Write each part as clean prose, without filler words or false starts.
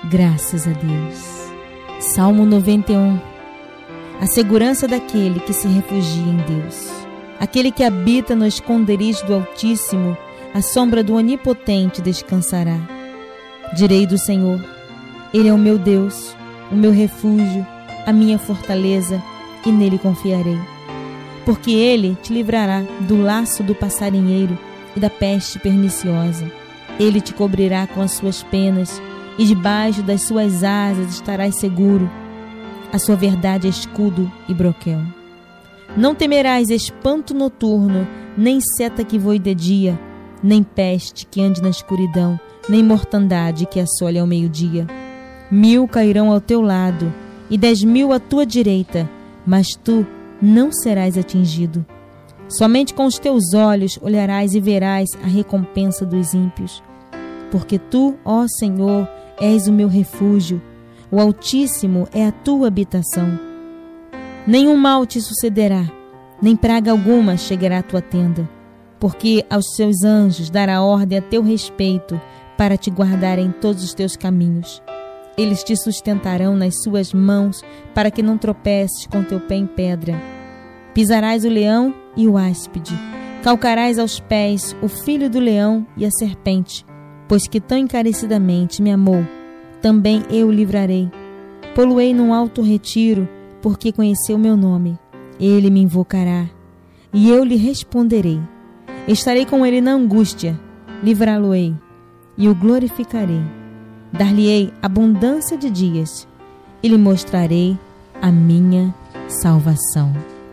Graças a Deus. Salmo 91. A segurança daquele que se refugia em Deus. Aquele que habita no esconderijo do Altíssimo, à sombra do Onipotente descansará. Direi do Senhor: Ele é o meu Deus, o meu refúgio, a minha fortaleza, e nele confiarei. Porque Ele te livrará do laço do passarinheiro e da peste perniciosa. Ele te cobrirá com as suas penas, e debaixo das suas asas estarás seguro. A sua verdade é escudo e broquel. Não temerás espanto noturno, nem seta que voe de dia, nem peste que ande na escuridão, nem mortandade que assole ao meio-dia. 1000 cairão ao teu lado, e 10.000 à tua direita, mas tu não serás atingido. Somente com os teus olhos olharás e verás a recompensa dos ímpios. Porque tu, ó Senhor, és o meu refúgio, o Altíssimo é a tua habitação. Nenhum mal te sucederá, nem praga alguma chegará à tua tenda, porque aos seus anjos dará ordem a teu respeito para te guardar em todos os teus caminhos. Eles te sustentarão nas suas mãos para que não tropeces com teu pé em pedra. Pisarás o leão e o áspide, calcarás aos pés o filho do leão e a serpente, pois que tão encarecidamente me amou, também eu o livrarei. Pô-lo-ei num alto retiro, porque conheceu meu nome. Ele me invocará, e eu lhe responderei. Estarei com ele na angústia, livrá-lo-ei, e o glorificarei. Dar-lhe-ei abundância de dias, e lhe mostrarei a minha salvação.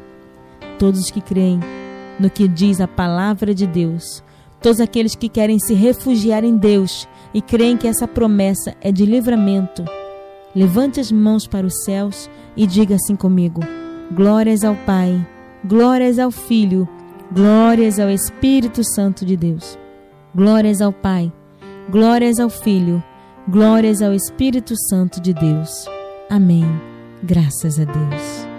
Todos que creem no que diz a palavra de Deus, todos aqueles que querem se refugiar em Deus e creem que essa promessa é de livramento, levante as mãos para os céus e diga assim comigo: glórias ao Pai, glórias ao Filho, glórias ao Espírito Santo de Deus. Glórias ao Pai, glórias ao Filho, glórias ao Espírito Santo de Deus. Amém. Graças a Deus.